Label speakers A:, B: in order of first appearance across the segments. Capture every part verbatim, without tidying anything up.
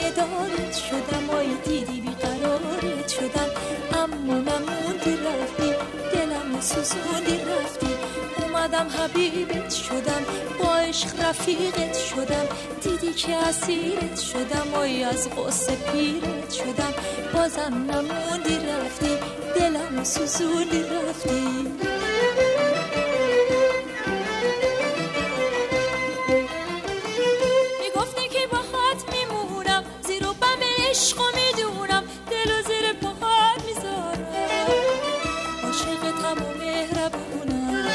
A: آینه دارت شدم، آی دیدی بیقرارت شدم، اما نموندی رفتی، دلم سوزوندی رفتی. اومدم حبیبت شدم، با عشق رفیقت شدم، دیدی که اسیرت شدم، آی از غصه پیرت شدم، بازم نموندی رفتی، دلم سوزوندی رفتی. میگفتی که باهات میمونم، زیر و بم عشق میدونم، دل و زیر پاهات میذارم، عاشقتم و مهربونم.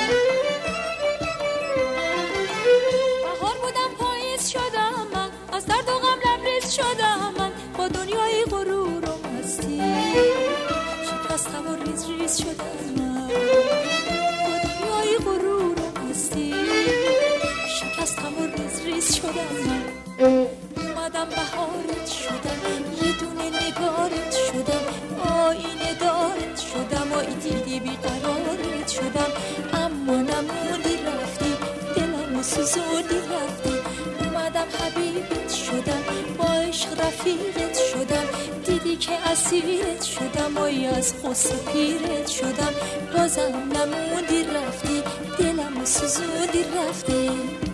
A: بهار بودم پاییز شدم من، از درد و غم لبریز شدم من، با دنیای غرور و مستی شکستم و ریز ریز شدم من، با دنیای غرور و مستی شکستم و ریز ریز شدم من. اومدم بهارت شدم، یه دونه نگارت شدم، آینه دارت شدم، آی دیدی بیقرارت شدم، اما نموندی رفتی، دلم سوزوندی رفتی. اومدم حبیبت شدم، با عشق رفیقت شدم، دیدی که اسیرت شدم، آی از غصه پیرت شدم، بازم نموندی رفتی، دلم سوزوندی رفتی.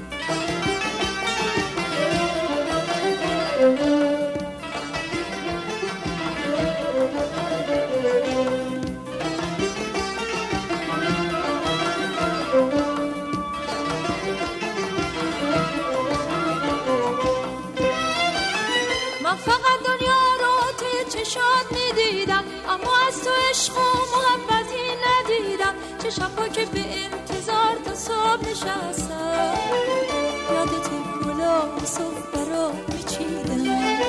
A: من فقط دنیا رو توی چشات میدیدم، اما از تو عشق و محبتی ندیدم. چه شبا که به انتظار تا صبح نشستم، یادت گلا و صبح برا میچیدم.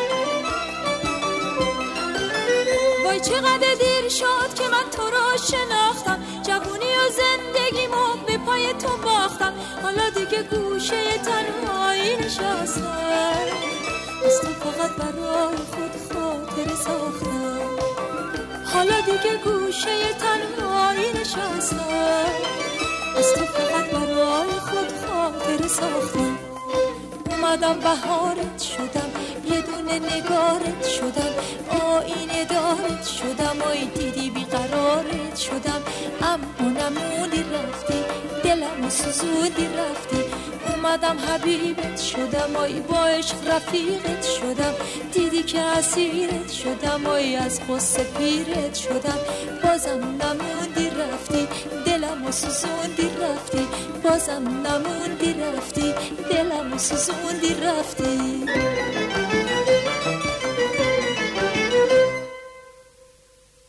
A: وای چقدر دیر شد که من تو رو شناختم، جوونی و زندگیمو به پای تو باختم، حالا دیگه گوشه تنهایی نشستم، از تو فقط برای خود خاطر ساختم، حالا دیگه گوشه تنهایی نشستم، از تو فقط برای خود خاطر ساختم. اومدم بهارت شدم، یه دونه نگارت شدم، آینه دارت شدم، آی دیدی بیقرارت شدم، اما نموندی رفتی، دلم سوزوندی رفتی. اومدم حبیبت شدم، آی با عشق رفیقت شدم، دیدی که اسیرت شدم، آی از غصه پیرت شدم، بازم نموندی رفتی، دلم سوزوندی رفتی، بازم نموندی رفتی، دلم سوزوندی رفتی.